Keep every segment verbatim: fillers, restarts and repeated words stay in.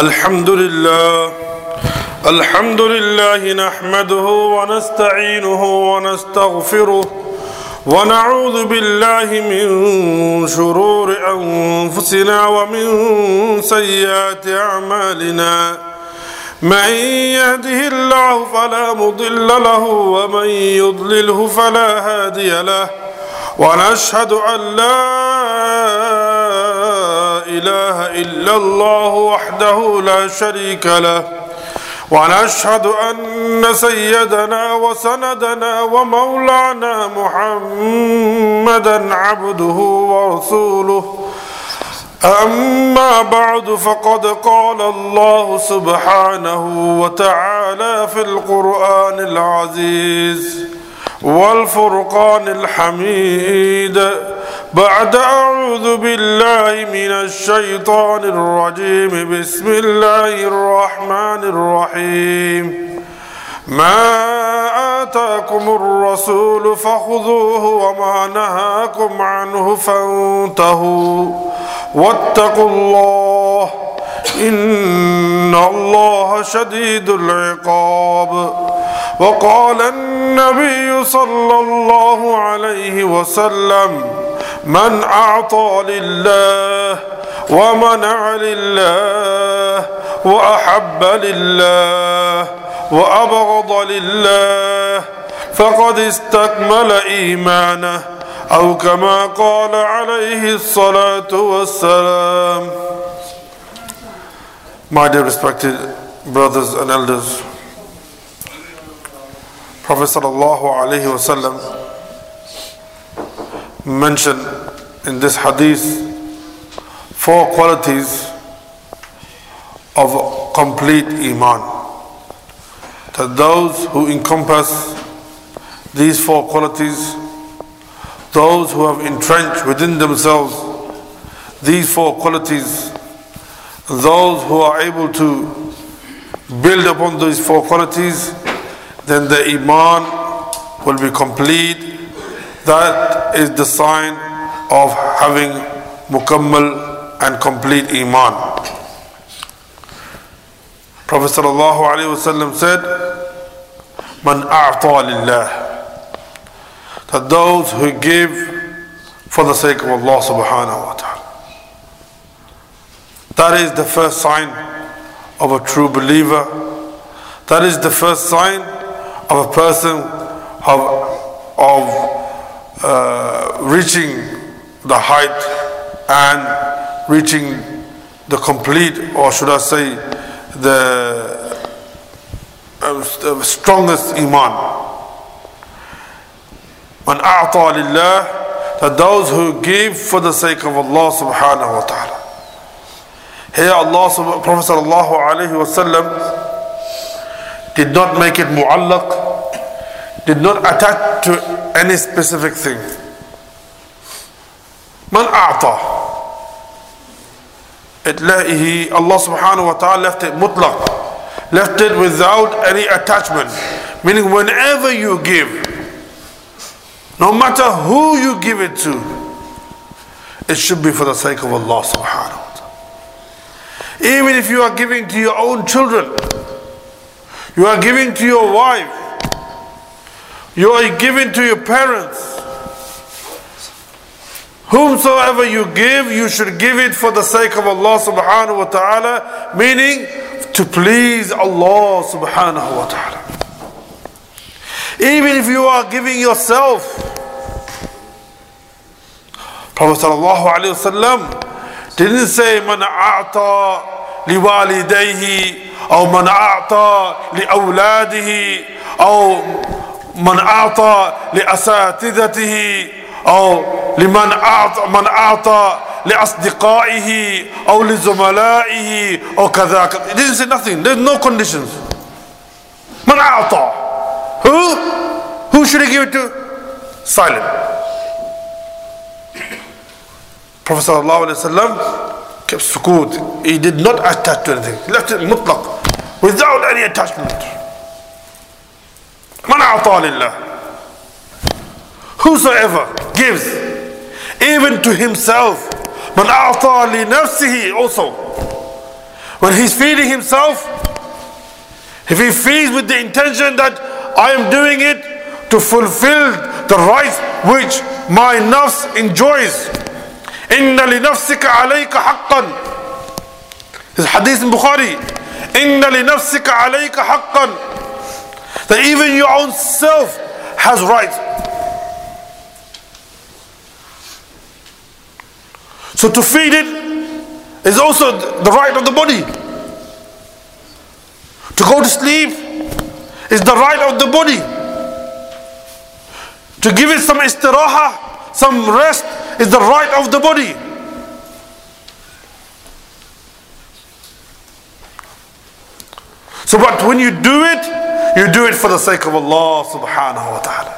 الحمد لله الحمد لله نحمده ونستعينه ونستغفره ونعوذ بالله من شرور أنفسنا ومن سيئات أعمالنا من يهده الله فلا مضل له ومن يضلله فلا هادي له ونشهد أن لا إله إلا الله وحده لا شريك له ونشهد أن سيدنا وسندنا ومولانا محمدا عبده ورسوله أما بعد فقد قال الله سبحانه وتعالى في القرآن العزيز والفرقان الحميد بعد أعوذ بالله من الشيطان الرجيم بسم الله الرحمن الرحيم ما آتاكم الرسول فخذوه وما نهاكم عنه فانتهوا واتقوا الله إن الله شديد العقاب وقال النبي صلى الله عليه وسلم من أعطى لله ومنع لله وأحب لله وأبغض لله فقد استكمل إيمانه أو كما قال عليه الصلاة والسلام. My dear respected brothers and elders, Prophet sallallahu alaihi wasallam mentioned in this hadith four qualities of complete iman. That those who encompass these four qualities, those who have entrenched within themselves these four qualities, those who are able to build upon these four qualities, then the iman will be complete. That is the sign of having mukammal and complete iman. Prophet sallallahu alaihi wasallam said, "Man a'ta lillah," that those who give for the sake of Allah subhanahu wa ta'ala. That is the first sign of a true believer. That is the first sign of a person of, of uh, reaching the height and reaching the complete, or should I say, the, uh, the strongest iman. Man a'ta lillah, that those who give for the sake of Allah subhanahu wa ta'ala. Here Allah, Prophet sallallahu alayhi wa sallam did not make it mu'allaq, did not attach to any specific thing. Man a'ta. It, he, Allah subhanahu wa ta'ala left it mutlaq, left it without any attachment. Meaning whenever you give, no matter who you give it to, it should be for the sake of Allah subhanahu wa ta'ala. Even if you are giving to your own children, you are giving to your wife, you are giving to your parents, whomsoever you give, you should give it for the sake of Allah subhanahu wa ta'ala, meaning to please Allah subhanahu wa ta'ala. Even if you are giving yourself, Prophet sallallahu alayhi wa sallam didn't say man a'ta liwalidayhi or man a'ta liawladihi or man a'ta liasatidatihi or liman a'ta man a'ta liasdiqaihi or lizumala'ihi or kadha. It didn't say nothing. There's no conditions. Man a'ta. Who? Who should he give it to? Silent. Prophet sallallahu alaihi wasallam kept sukoot. He did not attach to anything. He left it mutlaq, without any attachment. Man a'ta lillah. Whosoever gives, even to himself. Man a'ta li nafsihi also. When he's feeding himself, if he feeds with the intention that I am doing it to fulfill the rights which my nafs enjoys. Inna li nafsika alayka haqqan. This hadith in Bukhari. Inna li nafsika alayka haqqan. That even your own self has rights. So to feed it is also the right of the body. To go to sleep is the right of the body. To give it some istiraha, some rest, is the right of the body. So but when you do it, you do it for the sake of Allah subhanahu wa ta'ala.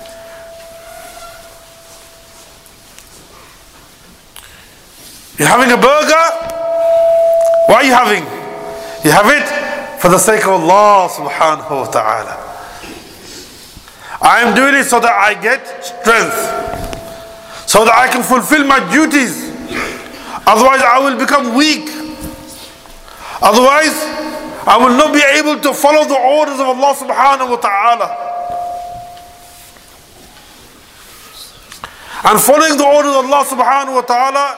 You're having a burger? Why are you having? You have it for the sake of Allah subhanahu wa ta'ala. I am doing it so that I get strength, so that I can fulfill my duties. Otherwise I will become weak. Otherwise I will not be able to follow the orders of Allah subhanahu wa ta'ala. And following the orders of Allah subhanahu wa ta'ala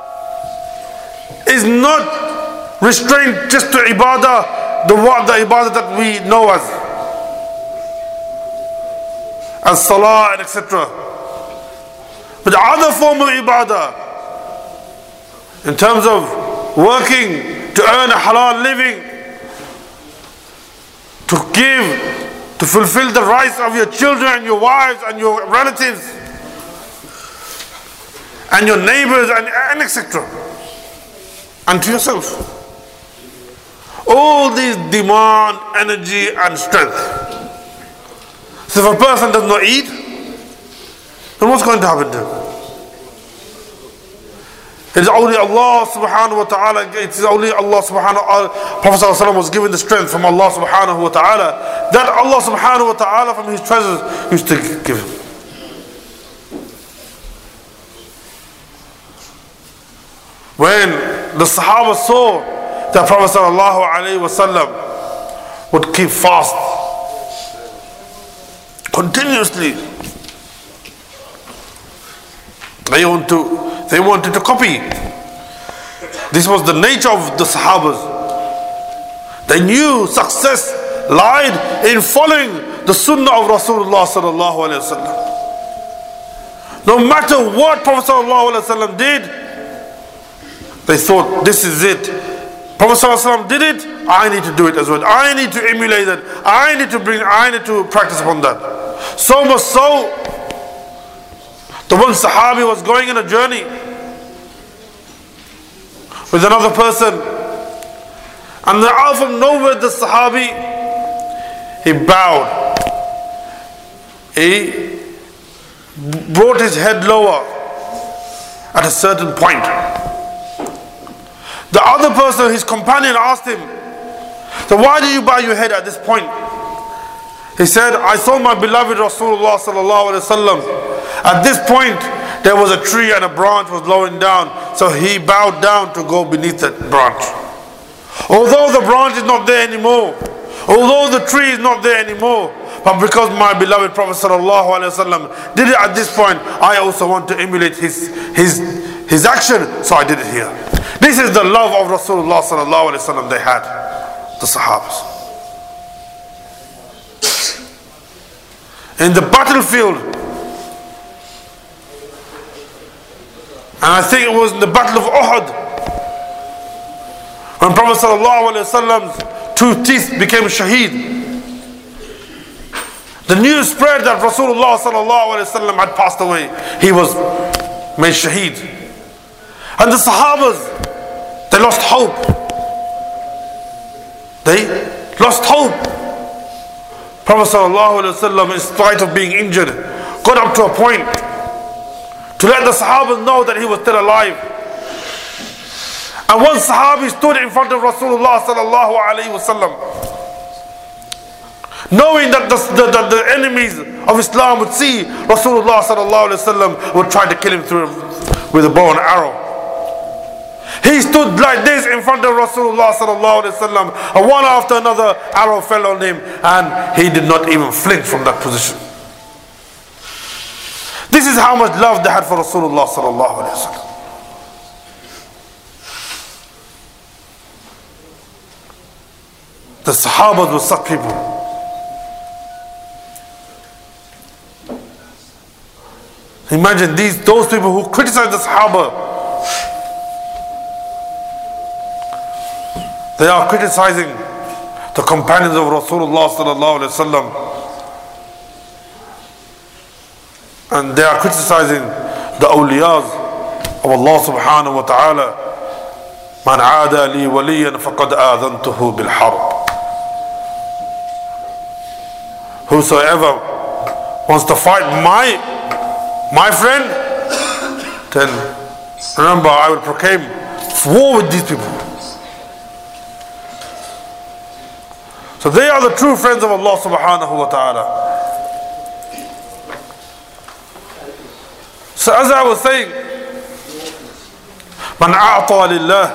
is not restrained just to ibadah, the, the ibadah that we know as as salah and et cetera. But other form of ibadah, in terms of working to earn a halal living, to give, to fulfill the rights of your children and your wives and your relatives and your neighbors and, and et cetera. And to yourself. All these demand energy and strength. So if a person does not eat, then what's going to happen to him? It is only Allah subhanahu wa ta'ala, it is only Allah subhanahu wa ta'ala, Prophet sallallahu alaihi wasallam was given the strength from Allah subhanahu wa ta'ala, that Allah subhanahu wa ta'ala from his treasures used to give him. When the Sahaba saw that Prophet sallallahu alaihi wasallam would keep fast continuously, they want to they wanted to copy. This was the nature of the Sahabas. They knew success lied in following the Sunnah of Rasulullah sallallahu alaihi wasallam. No matter what Prophet sallallahu alaihi wasallam did, they thought, this is it. Prophet ﷺ did it, I need to do it as well. I need to emulate that. I need to bring, I need to practice upon that. So much so, the one Sahabi was going on a journey with another person, and out of nowhere the Sahabi, he bowed. He brought his head lower at a certain point. The other person, his companion, asked him, so why do you bow your head at this point? He said, I saw my beloved Rasulullah sallallahu alaihi wasallam. At this point, there was a tree and a branch was lowering down. So he bowed down to go beneath that branch. Although the branch is not there anymore, although the tree is not there anymore, but because my beloved Prophet sallallahu alaihi wasallam did it at this point, I also want to emulate his, his, his action, so I did it here. This is the love of Rasulullah sallallahu alaihi wasallam they had, the Sahabas. In the battlefield, and I think it was in the battle of Uhud, when Prophet sallallahu alaihi wasallam's two teeth became shaheed, the news spread that Rasulullah sallallahu alaihi wasallam had passed away. He was made shaheed. And the Sahabas, they lost hope. They lost hope. Prophet sallallahu alaihi wasallam, in spite of being injured, got up to a point to let the Sahabas know that he was still alive. And one Sahabi stood in front of Rasulullah sallallahu alaihi wasallam, knowing that the, the, the, the enemies of Islam would see Rasulullah sallallahu alaihi wasallam would try to kill him through with a bow and arrow. He stood like this in front of Rasulullah sallallahu alaihi wasallam, and one after another arrow fell on him, and he did not even flinch from that position. This is how much love they had for Rasulullah sallallahu alaihi wasallam. The Sahabas were such people. Imagine these, those people who criticize the Sahaba. They are criticizing the companions of Rasulullah sallallahu alaihi wasallam, and they are criticizing the awliyas of Allah subhanahu wa ta'ala. Man aada li waliyan faqad adhantuhu bil harb. Whosoever wants to fight my my friend, then remember I will proclaim war with these people. So they are the true friends of Allah subhanahu wa ta'ala. So as I was saying, Man a'ta lillah,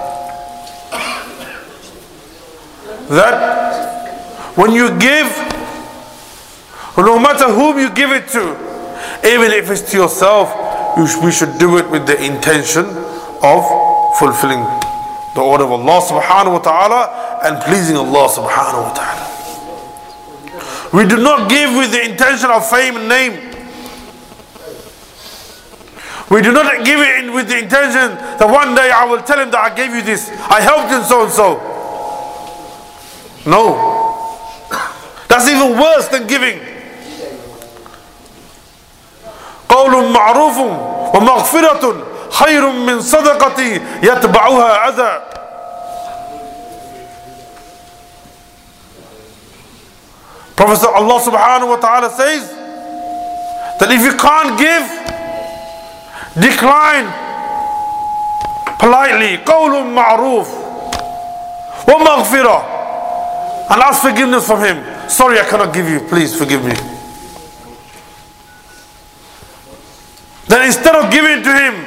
that when you give, no matter whom you give it to, even if it's to yourself, you sh- we should do it with the intention of fulfilling the order of Allah subhanahu wa ta'ala and pleasing Allah subhanahu wa ta'ala. We do not give with the intention of fame and name. We do not give it in with the intention that one day I will tell him that I gave you this, I helped him so and so. No. That's even worse than giving. قول معروف ومغفرة خير من صدقة يتبعها أذى. Prophet Allah subhanahu wa ta'ala says that if you can't give, decline politely, قول معروف ومغفرة, and ask forgiveness from him. Sorry, I cannot give you, please forgive me. Then instead of giving to him,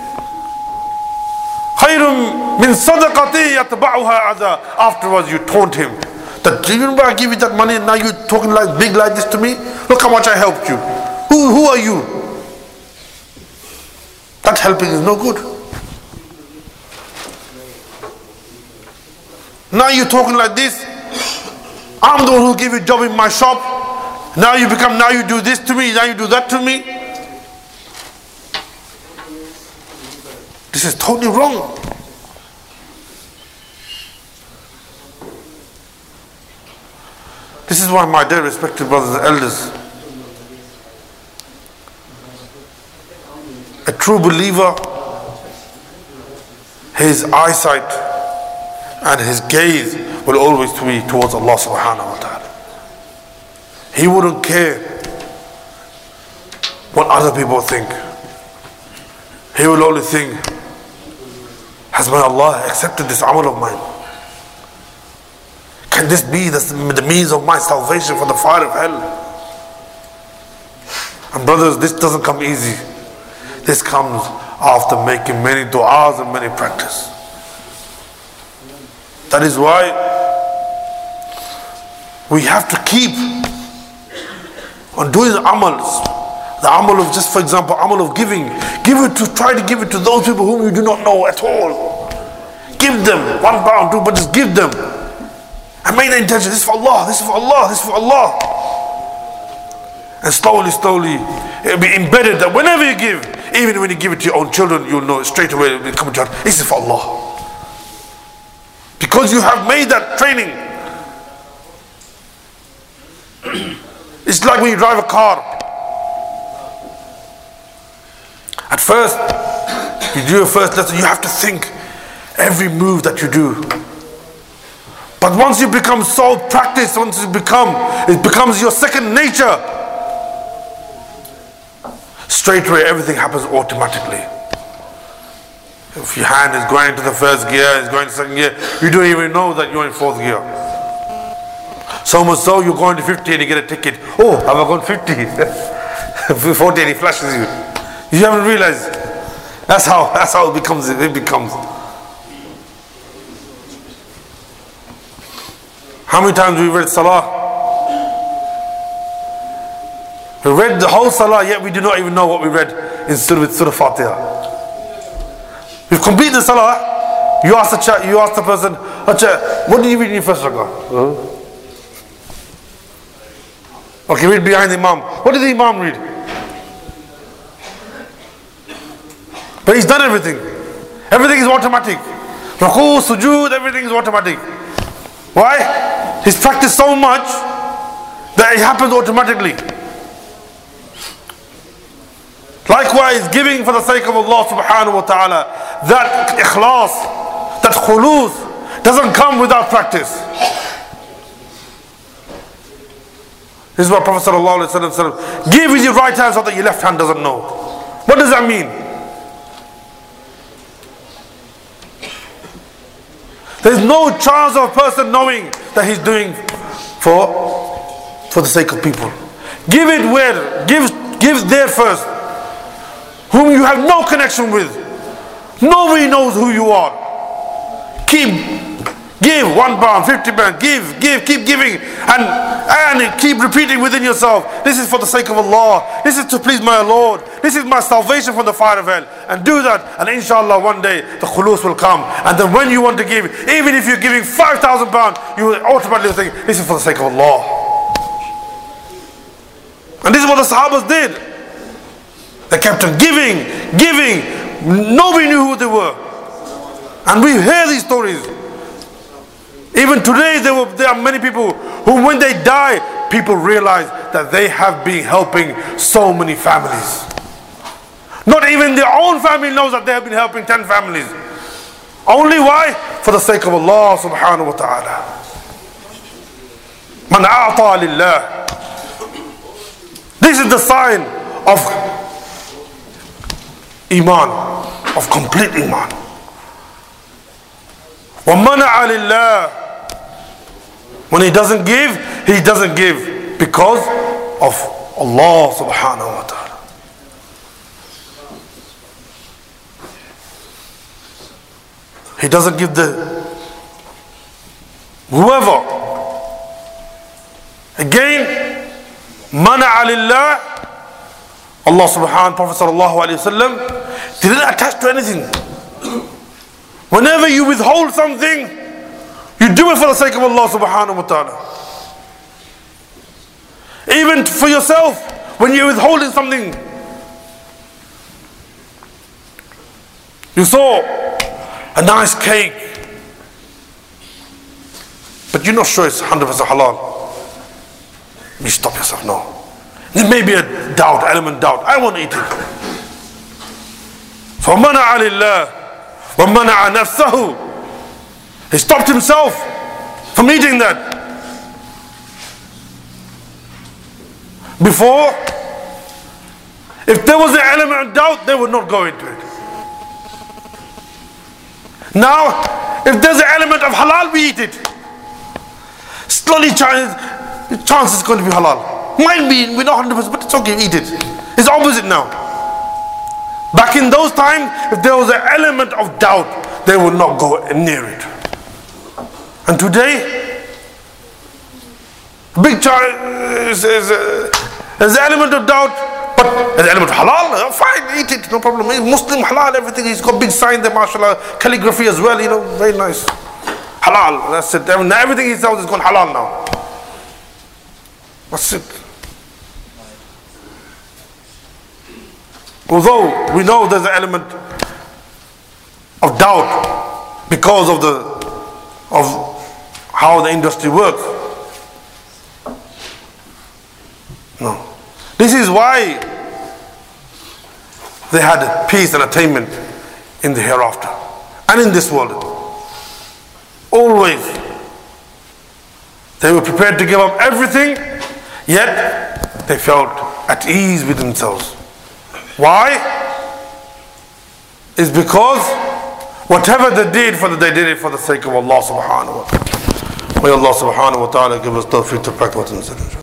خير من صدقة يتبعها أذى, afterwards you taunt him that, do you remember I give you that money and now you're talking like big like this to me? Look how much I helped you. Who, who are you? That helping is no good. Now you're talking like this. I'm the one who gave you a job in my shop. Now you become, now you do this to me, now you do that to me. This is totally wrong. This is why, my dear respected brothers and elders, a true believer, his eyesight and his gaze will always be towards Allah subhanahu wa ta'ala. He wouldn't care what other people think. He will only think, has my Allah accepted this amal of mine? Can this be the, the means of my salvation from the fire of hell? And brothers, this doesn't come easy. This comes after making many du'as and many practice. That is why we have to keep on doing the amals. The amal of, just for example, amal of giving. Give it to, try to give it to those people whom you do not know at all. Give them one pound, two, but just give them. And make the intention, this is for Allah, this is for Allah, this is for Allah. And slowly, slowly, it will be embedded that whenever you give, even when you give it to your own children, you'll know straight away it will come to you, this is for Allah. Because you have made that training. It's like when you drive a car. At first, you do your first lesson, you have to think every move that you do. But once you become so practiced, once you become, it becomes your second nature, straight away everything happens automatically. If your hand is going to the first gear, it's going to second gear, you don't even know that you're in fourth gear. So much so, you're going to fifty and you get a ticket. Oh, have I gone fifty? forty and he flashes you. You haven't realized. That's how, that's how it becomes, it becomes. How many times we read Salah? We read the whole Salah, yet we do not even know what we read in Surah, with Surah Fatiha. We've completed the Salah. You ask the ch- you ask the person, what did you read in your first rakah? Uh-huh. Okay, read behind the Imam. What did the Imam read? But he's done everything. Everything is automatic. Ruku, sujood, everything is automatic. Why? He's practiced so much that it happens automatically. Likewise, giving for the sake of Allah subhanahu wa ta'ala, that ikhlas, that khulus, doesn't come without practice. This is what Prophet sallallahu alaihi wasallam said, give with your right hand so that your left hand doesn't know. What does that mean? There's no chance of a person knowing that he's doing for, for the sake of people. Give it where? Give, give there first. Whom you have no connection with. Nobody knows who you are. Keep, give one pound, fifty pounds, give, give, keep giving, and, and keep repeating within yourself, this is for the sake of Allah, this is to please my Lord, this is my salvation from the fire of hell. And do that, and inshallah one day the khulus will come. And then when you want to give, even if you're giving five thousand pounds, you will automatically think, this is for the sake of Allah. And this is what the Sahabas did. They kept on giving, giving. Nobody knew who they were. And we hear these stories. Even today there, were, there are many people who when they die, people realize that they have been helping so many families. Not even their own family knows that they have been helping ten families. Only why? For the sake of Allah subhanahu wa ta'ala. Man a'ta lillah. This is the sign of Iman, of complete Iman. وَمَنَعَ لِلَّهِ. When he doesn't give, he doesn't give because of Allah subhanahu wa ta'ala. He doesn't give the whoever. Again, مَنَعَ لِلَّهِ. Allah subhanahu, Prophet sallallahu alayhi wa sallam didn't attach to anything. Whenever you withhold something, you do it for the sake of Allah subhanahu wa ta'ala. Even for yourself, when you're withholding something, you saw a nice cake, but you're not sure it's one hundred percent halal. You stop yourself, no. There may be a doubt, element doubt. I won't eat it. فَمَنَعَ لِلَّهِ وَمَنَعَ نَفْسَهُ. He stopped himself from eating that. Before, if there was an element of doubt, they would not go into it. Now, if there's an element of halal, we eat it. Slowly, chance, the chance is going to be halal. Might be, we're not one hundred percent, but it's okay, eat it. It's opposite now. Back in those times, if there was an element of doubt, they would not go near it. And today, big chance is uh, there's an element of doubt, but there's an element of halal. Oh, fine, eat it, no problem. Muslim halal, everything. He's got big sign there, mashallah, calligraphy as well. You know, very nice. Halal. That's it. Everything he sells is gone halal now. That's it. Although we know there's an element of doubt because of the of how the industry works. No. This is why they had peace and attainment in the hereafter and in this world. Always. They were prepared to give up everything, yet they felt at ease with themselves. Why? It's because whatever they did, for the, they did it for the sake of Allah subhanahu wa ta'ala. May Allah subhanahu wa ta'ala give us tawfiq to practice what he said.